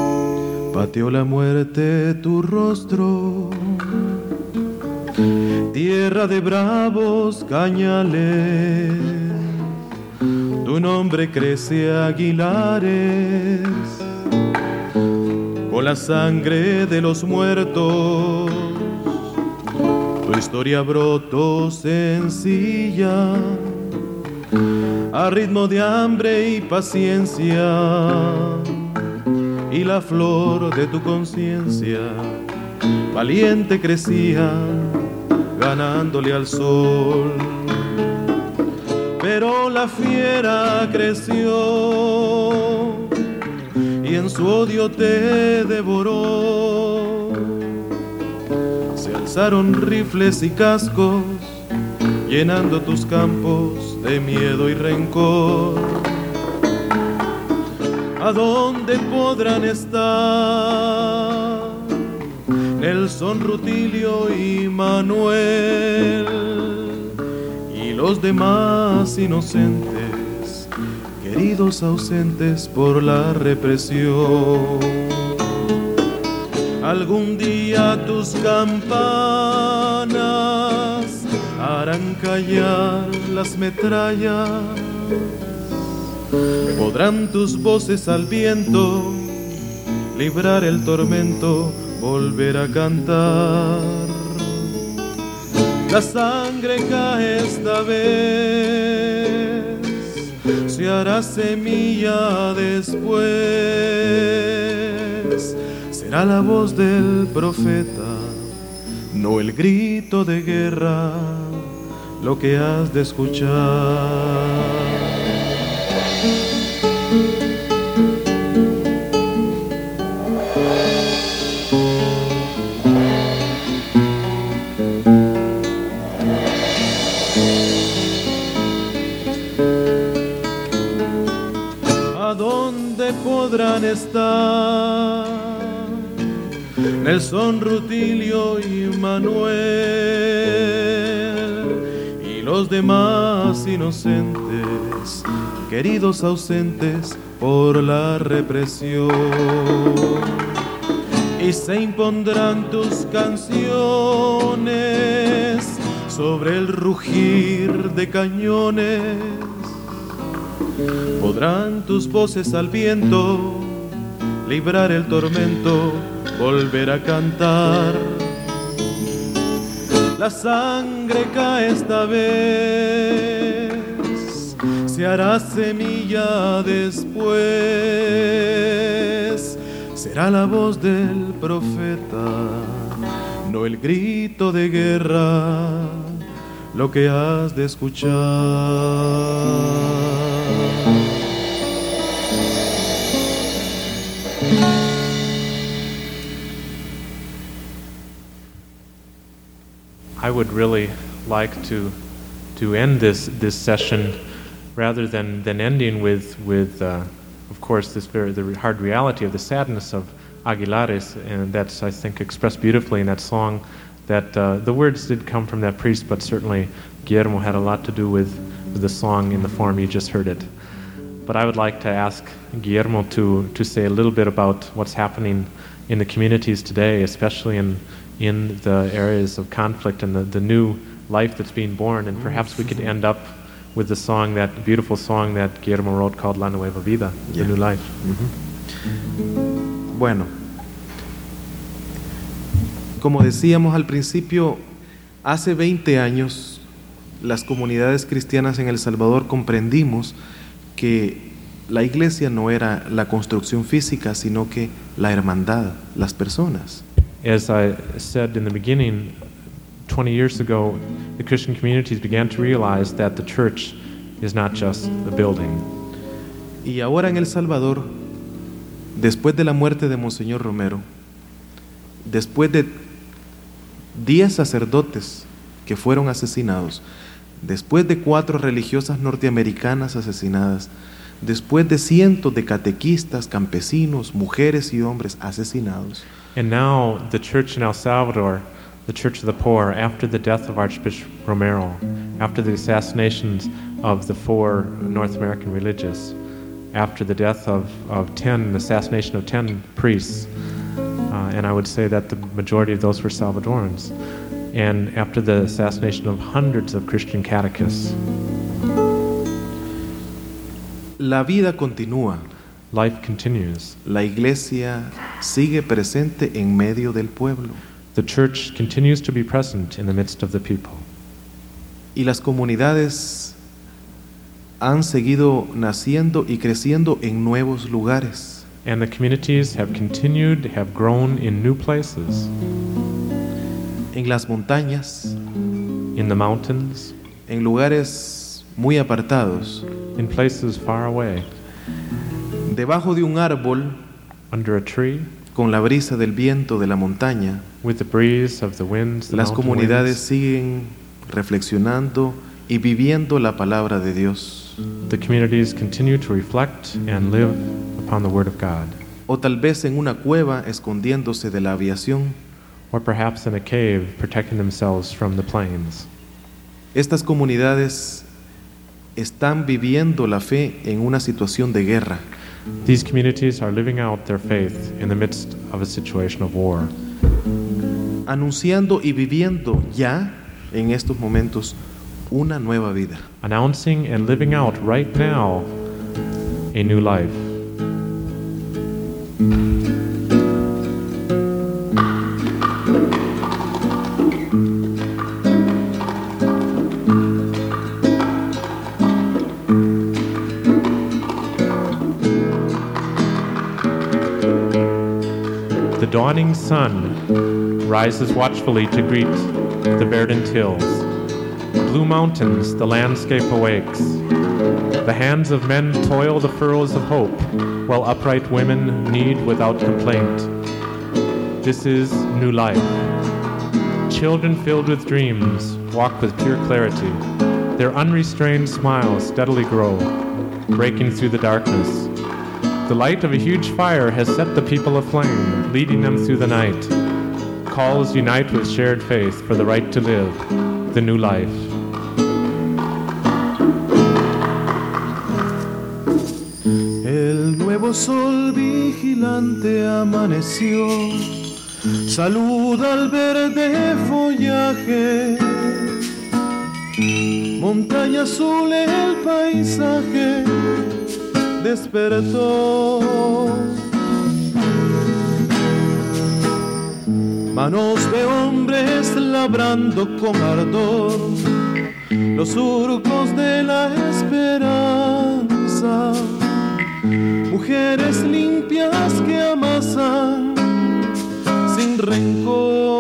Pateó la muerte tu rostro, tierra de bravos cañales, tu nombre crece aguilares, con la sangre de los muertos, tu historia brotó sencilla, a ritmo de hambre y paciencia, y la flor de tu conciencia, valiente crecía, ganándole al sol. Pero la fiera creció y en su odio te devoró. Se alzaron rifles y cascos, llenando tus campos de miedo y rencor. ¿A dónde podrán estar Nelson, Rutilio y Manuel y los demás inocentes, queridos ausentes por la represión? Algún día tus campanas harán callar las metrallas, podrán tus voces al viento librar el tormento, volver a cantar. La sangre cae esta vez, se hará semilla después, será la voz del profeta, no el grito de guerra, lo que has de escuchar. ¿A dónde podrán estar Nelson, Rutilio y Manuel y los demás inocentes, queridos ausentes por la represión? Y se impondrán tus canciones sobre el rugir de cañones, podrán tus voces al viento librar el tormento, volver a cantar. La sangre cae esta vez, se hará semilla después, será la voz del profeta, no el grito de guerra, lo que has de escuchar. I would really like to to end this this session rather than than ending with with uh, of course this very the hard reality of the sadness of Aguilares, and that's I think expressed beautifully in that song. That uh, the words did come from that priest, but certainly Guillermo had a lot to do with, with the song in the form you just heard it. But I would like to ask Guillermo to to say a little bit about what's happening in the communities today, especially in in the areas of conflict and the, the new life that's being born, and perhaps we could end up with the song, that beautiful song that Guillermo wrote called La Nueva Vida, yeah. The New Life. Mm-hmm. Bueno, como decíamos al principio, hace veinte años las comunidades cristianas en El Salvador comprendimos que la iglesia no era la construcción física, sino que la hermandad, las personas. As I said in the beginning, twenty years ago, the Christian communities began to realize that the church is not just a building. Y ahora en El Salvador, después de la muerte de Monseñor Romero, después de diez sacerdotes que fueron asesinados, después de cuatro religiosas norteamericanas asesinadas, después de cientos de catequistas, campesinos, mujeres y hombres asesinados, and now the church in El Salvador, the Church of the Poor, after the death of Archbishop Romero, after the assassinations of the four North American religious, after the death of, of ten, the assassination of ten priests, uh, and I would say that the majority of those were Salvadorans. and after the assassination of hundreds of Christian catechists. La vida continúa. Life continues. La iglesia sigue presente en medio del pueblo. The church continues to be present in the midst of the people. Y las comunidades han seguido naciendo y creciendo en nuevos lugares. And the communities have continued, have grown in new places. En las montañas, In the mountains, en lugares muy apartados, in places far away, debajo de un árbol, under a tree, con la brisa del viento de la montaña, with the breeze of the winds, the las mountain comunidades winds. siguen reflexionando y viviendo la palabra de Dios. The communities continue to reflect and live upon the Word of God. O tal vez en una cueva escondiéndose de la aviación. Or perhaps in a cave, protecting themselves from the planes. Estas comunidades están viviendo la fe en una situación de guerra. These communities are living out their faith in the midst of a situation of war, Anunciando y viviendo ya en estos momentos una nueva vida. announcing and living out right now a new life. The dawning sun rises watchfully to greet the verdant hills. Blue mountains, the landscape awakes. The hands of men toil the furrows of hope, while upright women knead without complaint. This is new life. Children filled with dreams walk with pure clarity. Their unrestrained smiles steadily grow, breaking through the darkness. The light of a huge fire has set the people aflame, leading them through the night. Calls unite with shared faith for the right to live, the new life. El nuevo sol vigilante amaneció, saluda al verde follaje, montaña azul el paisaje despertó. Manos de hombres labrando con ardor los surcos de la esperanza, mujeres limpias que amasan sin rencor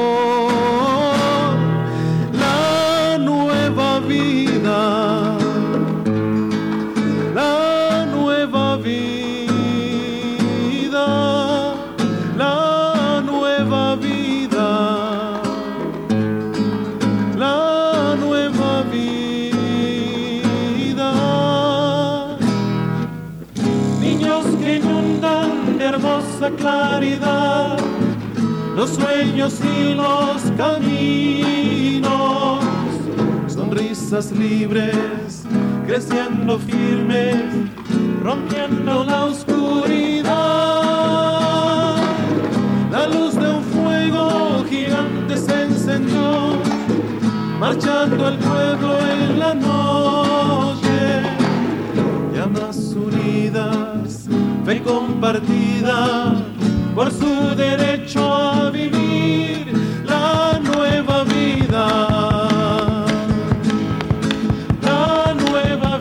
la nueva vida, la nueva vida, la nueva vida, la nueva vida. Niños que inundan de hermosa claridad los sueños y los caminos, sonrisas libres, creciendo firmes, rompiendo la oscuridad. La luz de un fuego gigante se encendió, marchando el pueblo en la noche. Llamas unidas, fe compartida, por su derecho a vivir la nueva vida, la nueva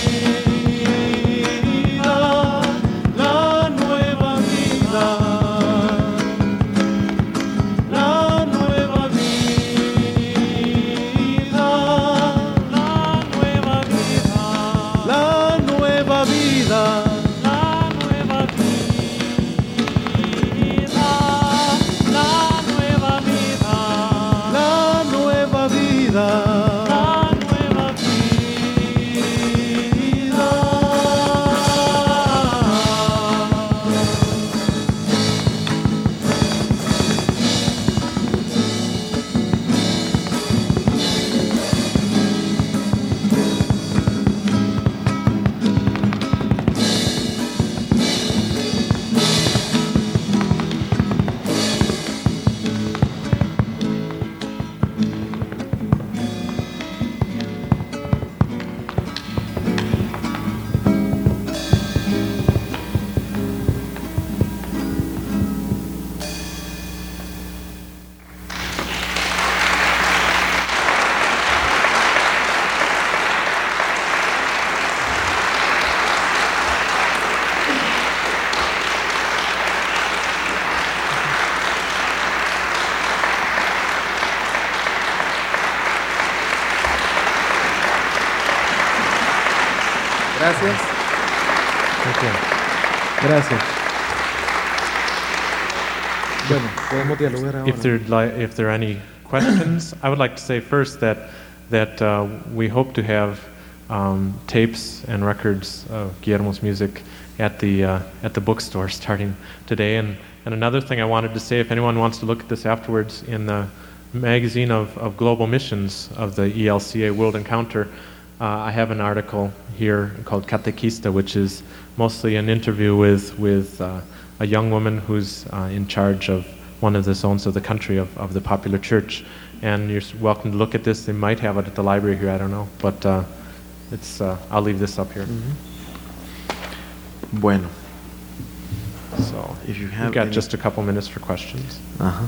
vida, la nueva vida, la nueva vida, la nueva vida, la nueva vida. Gracias. Thank you. Gracias. Bueno, podemos dialogar ahora. If there li- if there are any questions, I would like to say first that that uh, we hope to have um, tapes and records of Guillermo's music at the uh, at the bookstore starting today. And and another thing I wanted to say, if anyone wants to look at this afterwards, in the magazine of, of global missions of the E L C A World Encounter, uh, I have an article here called Catequista, which is mostly an interview with with uh, a young woman who's uh, in charge of one of the zones of the country of, of the Popular Church. And you're welcome to look at this. They might have it at the library here, I don't know. But uh, it's uh, I'll leave this up here. Mm-hmm. Bueno. So If you have we've got any- just a couple minutes for questions. Ajá.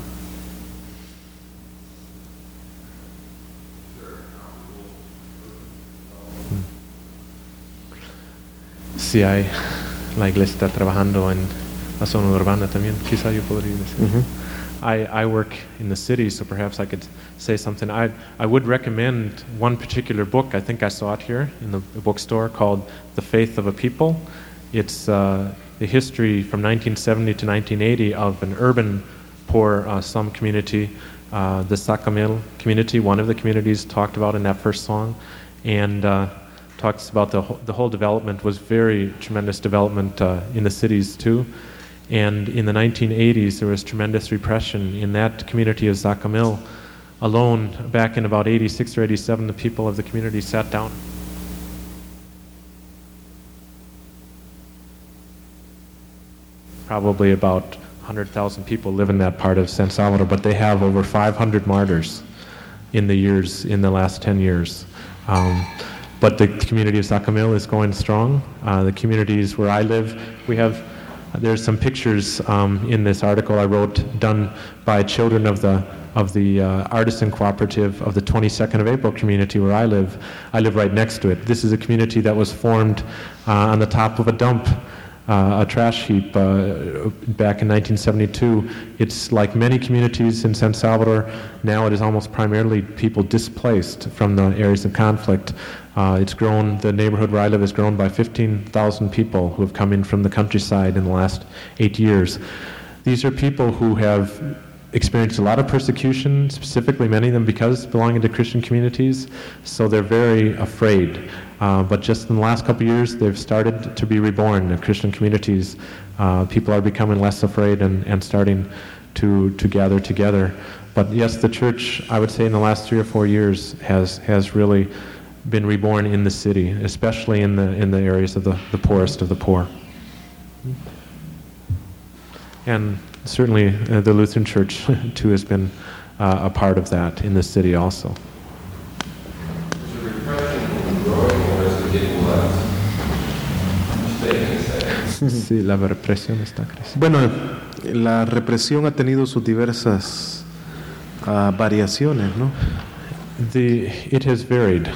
Si hay, la iglesia está trabajando en la zona urbana también, quizá yo podría decir. Ujú. I, I work in the city, so perhaps I could say something. I, I would recommend one particular book. I think I saw it here in the bookstore, called The Faith of a People. It's uh, the history from nineteen seventy to nineteen eighty of an urban poor uh, slum community, uh, the Sacamil community, one of the communities talked about in that first song. And uh, talks about the whole, the whole development was very tremendous development uh, in the cities too. And in the nineteen eighties, there was tremendous repression in that community of Zacamil alone. Back in about eighty-six or eighty-seven, the people of the community sat down. Probably about one hundred thousand people live in that part of San Salvador, but they have over five hundred martyrs in the years, in the last ten years. Um, but the community of Zacamil is going strong. Uh, the communities where I live, we have There's some pictures um, in this article I wrote, done by children of the of the uh, artisan cooperative of the twenty-second of April community where I live. I live right next to it. This is a community that was formed uh, on the top of a dump, uh, a trash heap, uh, back in nineteen seventy-two. It's like many communities in San Salvador. Now it is almost primarily people displaced from the areas of conflict. Uh, it's grown, the neighborhood where I live has grown by fifteen thousand people who have come in from the countryside in the last eight years. These are people who have experienced a lot of persecution, specifically many of them because belonging to Christian communities, so they're very afraid. Uh, but just in the last couple of years, they've started to be reborn in Christian communities. Uh, people are becoming less afraid and, and starting to, to gather together. But yes, the church, I would say in the last three or four years, has, has really been reborn in the city, especially in the in the areas of the, the poorest of the poor. And certainly uh, the Lutheran Church too has been uh, a part of that in the city also. Is the repression growing or is it getting less? Sí, la represión está creciendo. Bueno, la represión ha tenido sus diversas ah, variaciones, ¿no? The, it has varied.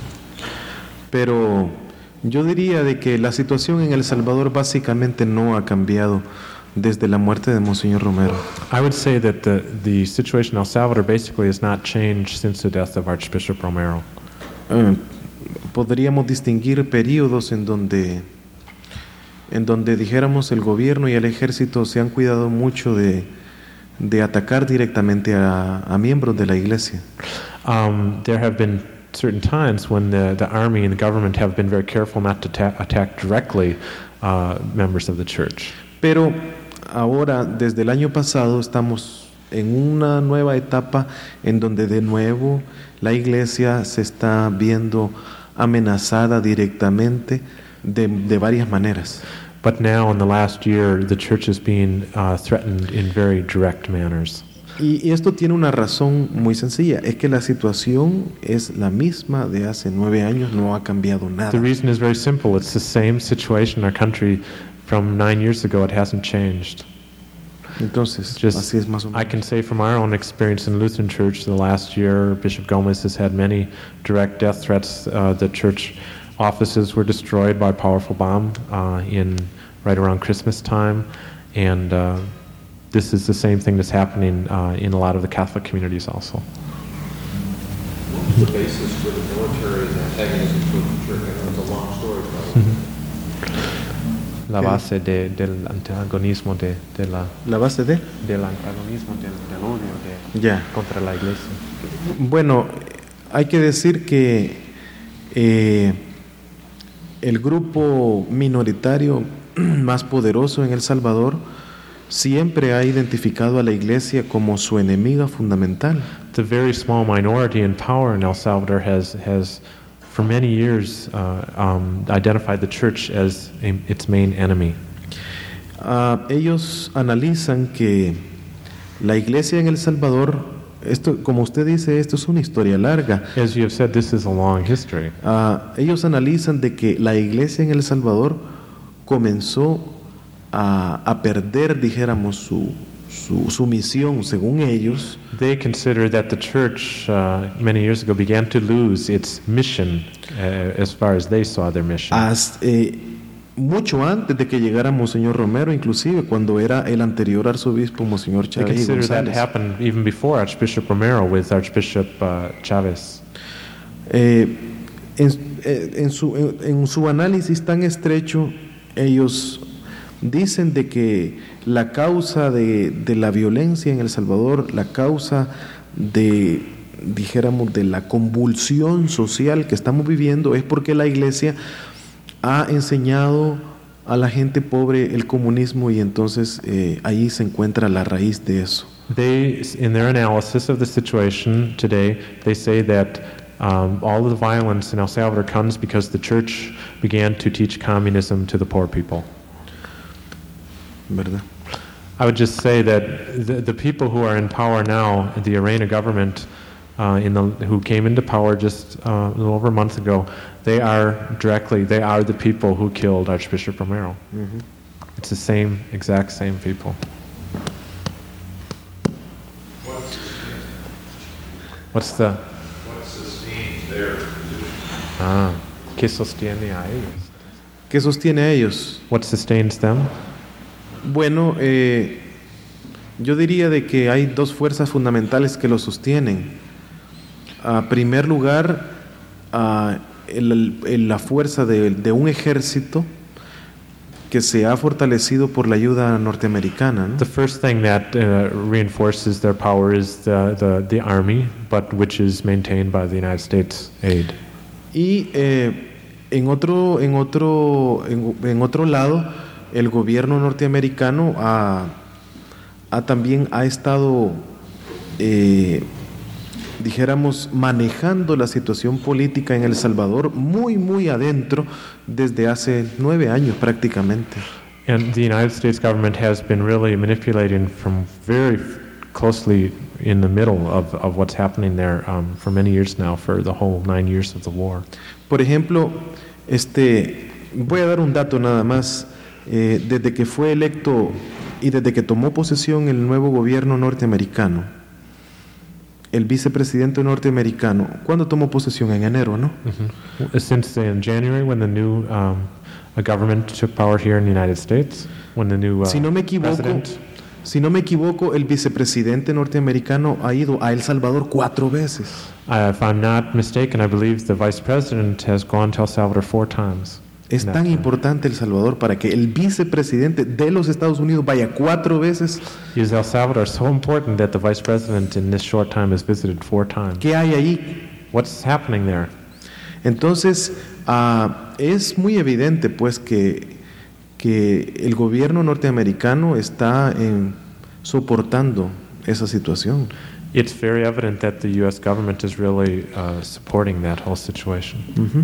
Pero yo diría de que la situación en El Salvador básicamente no ha cambiado desde la muerte de Monseñor Romero. I would say that the, the situation in El Salvador basically has not changed since the death of Archbishop Romero. Eh, podríamos distinguir periodos en donde, en donde dijéramos el gobierno y el ejército se han cuidado mucho de, de atacar directamente a, a miembros de la iglesia. Um, there have been certain times when the, the army and the government have been very careful not to ta- attack directly uh, members of the church. Pero ahora, desde el año pasado, estamos en una nueva etapa en donde de nuevo la iglesia se está viendo amenazada directamente de, de varias maneras. But now in the last year, the church is being uh, threatened in very direct manners. Y, y esto tiene una razón muy sencilla, es que la situación es la misma de hace nueve años, no ha cambiado nada. The reason is very simple. It's the same situation in our country from nine years ago. It hasn't changed. Entonces, Just, así es más o I menos. can say from our own experience in the Lutheran Church, the last year, Bishop Gomez has had many direct death threats. Uh, the church offices were destroyed by a powerful bomb uh, in right around Christmas time, and uh, this is the same thing that's happening uh, in a lot of the Catholic communities also. What was the basis for the military's antagonism toward the church? I know it's a long story, probably. Mm-hmm. la ¿Qué? base de, del antagonismo de, de la, ¿La base de? del antagonismo del, del odio de, Ya. contra la iglesia. Bueno, hay que decir que eh, el grupo minoritario más poderoso en El Salvador siempre ha identificado a la iglesia como su enemiga fundamental. The very small minority in power in El Salvador has, has for many years, uh, um, identified the church as a, its main enemy. Ah, ellos analizan que la iglesia en El Salvador, esto, como usted dice, esto es una historia larga. As you have said, this is a long history. Ah, ellos analizan de que la iglesia en El Salvador comenzó a, a perder, dijéramos, su, su, su misión, según ellos, They consider that the church uh, many years ago began to lose its mission uh, as far as they saw their mission. hasta, eh, mucho antes de que llegara Monseñor Romero, inclusive cuando era el anterior arzobispo Monseñor They Chávez consider that González. happened even before Archbishop Romero with Archbishop uh, Chavez. Eh, en, eh, en su, en, en su análisis tan estrecho, ellos dicen de que la causa de, de la violencia en El Salvador, la causa de, dijéramos, de la convulsión social que estamos viviendo es porque la iglesia ha enseñado a la gente pobre el comunismo y entonces eh, ahí se encuentra la raíz de eso. They, in their analysis of the situation today, they say that um, all of the violence in El Salvador comes because the church began to teach communism to the poor people. ¿Verdad? I would just say that the, the people who are in power now, the Arena government, uh, in the, who came into power just uh, a little over a month ago, they are directly, they are the people who killed Archbishop Romero. Ujú. It's the same, exact same people. What's the... What sustains their position? Ah, ¿qué sostiene a ellos? ¿Qué sostiene a ellos? What sustains them? Bueno, eh, yo diría de que hay dos fuerzas fundamentales que lo sostienen. En primer lugar, ah, el- el- la fuerza de, de un ejército que se ha fortalecido por la ayuda norteamericana, ¿no? The first thing that uh, reinforces their power is the, the, the army, but which is maintained by the United States aid. Y eh, en otro, en otro, en, en otro lado, el gobierno norteamericano ha, ha también ha estado, eh, dijéramos, manejando la situación política en El Salvador muy, muy adentro desde hace nueve años prácticamente. And the United States government has been really manipulating from very f- closely in the middle of, of what's happening there um, for many years now, for the whole nine years of the war. Por ejemplo, este, voy a dar un dato nada más. Eh, desde que fue electo y desde que tomó posesión el nuevo gobierno norteamericano, el vicepresidente norteamericano, ¿cuándo tomó posesión? En enero, ¿no? Mhm. Since in January, when the new um, uh, government took power here in the United States, when the new uh, Si no me equivoco, president, si no me equivoco, el vicepresidente norteamericano ha ido a El Salvador cuatro veces. uh, if I'm not mistaken, I believe the vice president has gone to El Salvador four times. Es in that tan time. importante El Salvador para que el vicepresidente de los Estados Unidos vaya cuatro veces. Is El Salvador so important that the vice president in this short time has visited four times? ¿Qué hay ahí? What's happening there? Entonces, ah, es muy evidente pues que, que el gobierno norteamericano está en- soportando esa situación. It's very evident that the U S government is really uh, supporting that whole situation. Ujú.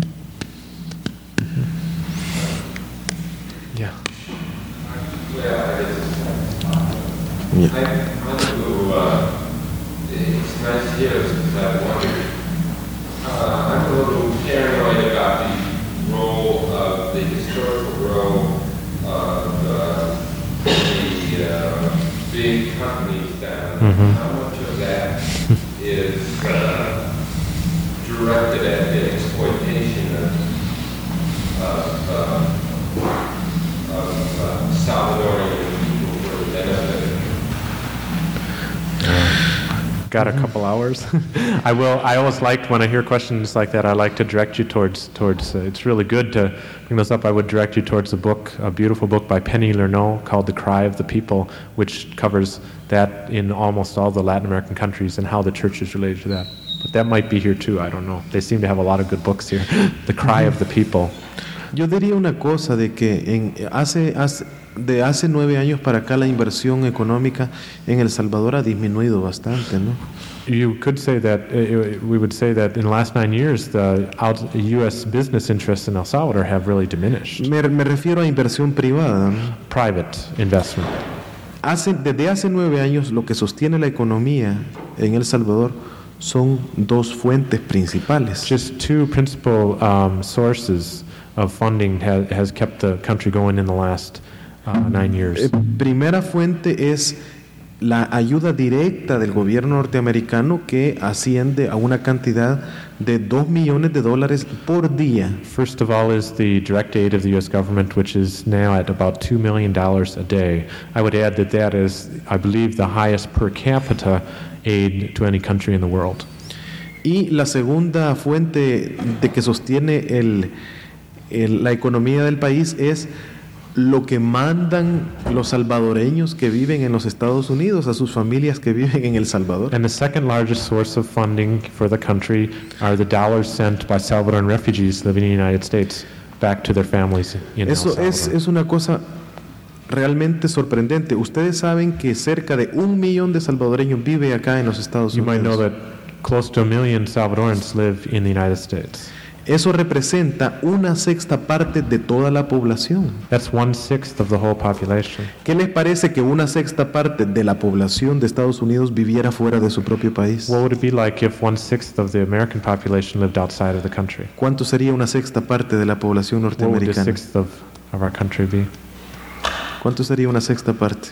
Yeah. Yeah, Ya. I, I'm a little, uh, it's nice to hear this, because I wondered, uh, I'm a little paranoid about the role of the historical role of, uh, the, uh, big companies down there. Mhm. How much of that is, uh, directed at the exploitation of, of, uh, of uh, Salvadorian people for the benefit? got a couple hours. I will. I always liked when I hear questions like that. I like to direct you towards towards. Uh, it's really good to bring those up. I would direct you towards a book, a beautiful book by Penny Lernoux called "The Cry of the People," which covers that in almost all the Latin American countries and how the church is related to that. But that might be here too. I don't know. They seem to have a lot of good books here. The Cry of the People. Yo diría una cosa de que en, hace, hace, de hace nueve años para acá la inversión económica en El Salvador ha disminuido bastante, ¿no? You could say that, uh, we would say that in the last nine years, the out, U S business interests in El Salvador have really diminished. Me, me refiero a inversión privada, ¿no? Private investment. Hace, desde hace nueve años lo que sostiene la economía en El Salvador son dos fuentes principales. Just two principal um, sources of funding ha, has kept the country going in the last uh, nine years. Eh, primera fuente es la ayuda directa del gobierno norteamericano que asciende a una cantidad de dos millones de dólares por día. First of all is the direct aid of the U S government, which is now at about two million dollars a day. I would add that that is, I believe, the highest per capita aid to any country in the world. Y la segunda fuente de que sostiene el, el, la economía del país es lo que mandan los salvadoreños que viven en los Estados Unidos a sus familias que viven en El Salvador. And the second largest source of funding for the country are the dollars sent by Salvadoran refugees living in the United States back to their families in El Eso Salvador. es, es una cosa realmente sorprendente. Ustedes saben que cerca de un millón de salvadoreños vive acá en los Estados You might know Unidos. that close to a million Salvadorans live in the United States. Eso representa una sexta parte de toda la población. That's one-sixth of the whole population. ¿Qué les parece que una sexta parte de la población de Estados Unidos viviera fuera de su propio país? What would it be like if one-sixth of the American population lived outside of the country? ¿Cuánto sería una sexta parte de la población What would the norteamericana? sixth of, of our country be? ¿Cuánto sería una sexta parte?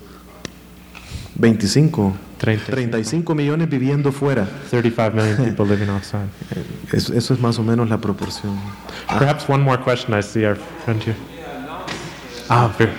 veinticinco. thirty, treinta y cinco millones viviendo fuera. thirty-five million people living outside. Eso, eso es más o menos la proporción. Perhaps one more question. I see our friend here. Ah, very.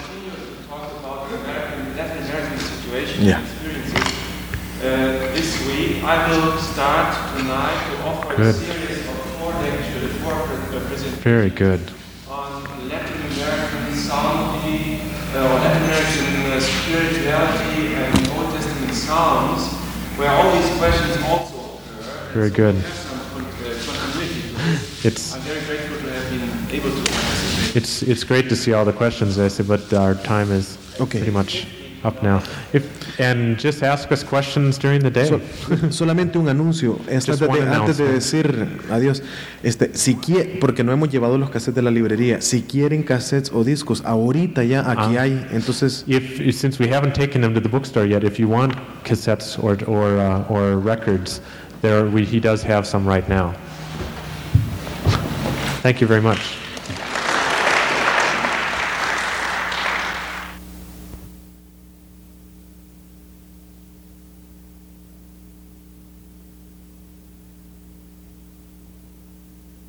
Yeah. Uh, this week, I will start tonight to offer Good. a series of four lectures, four pre- uh, presentations Very good. on Latin American psalmody, uh, or Latin American uh, spirituality and Old Testament psalms, where all these questions also occur. Very good. There's some con- uh, continuity to this. It's I'm very grateful to have been able to participate. it's it's great to see all the questions, I say, but our time is Okay. pretty much up now. If and just ask us questions during the day. So- solamente un anuncio. Esta- Just de- one antes de announcement. decir adiós, este, si quie- porque no hemos llevado los cassettes de la librería. Si quieren cassettes o discos, ahorita ya aquí Ah. hay. Entonces, If since we haven't taken them to the bookstore yet, if you want cassettes or or uh, or records, there we, he does have some right now. Thank you very much.